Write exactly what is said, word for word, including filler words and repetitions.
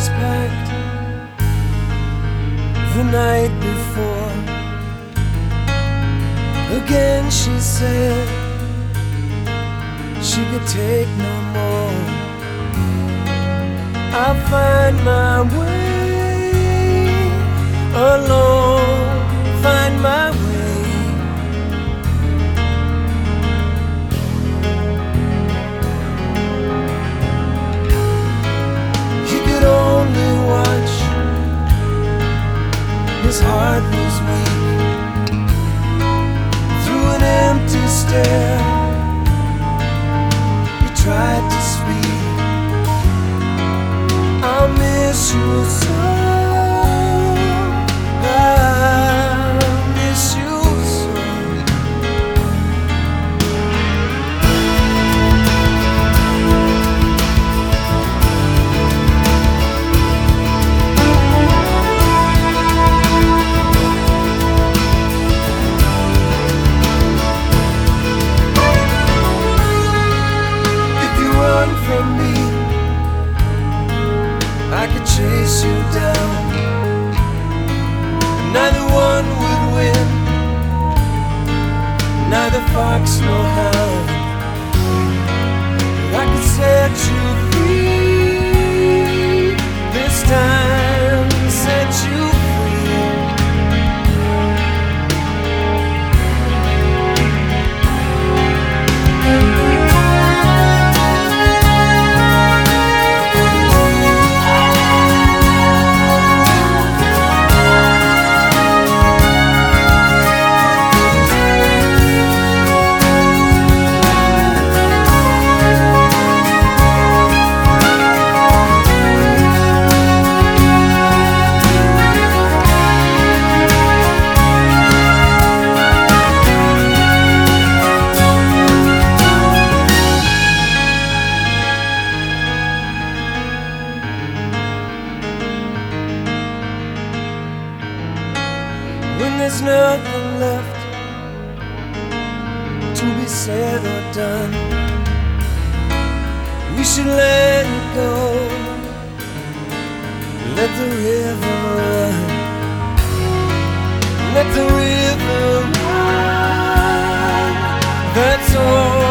was packed the night before. Again she said she could take no more. I'll find my way alone, find my way. He could only watch, his heart was weak. Through an empty stare he tried to speak. I'll miss you so, I'll miss you so. If you run from me, I could chase you down. Neither one would win, neither fox nor hound. I could set you free this time, set you when there's nothing left to be said or done. We should let it go, let the river run, let the river run. That's all.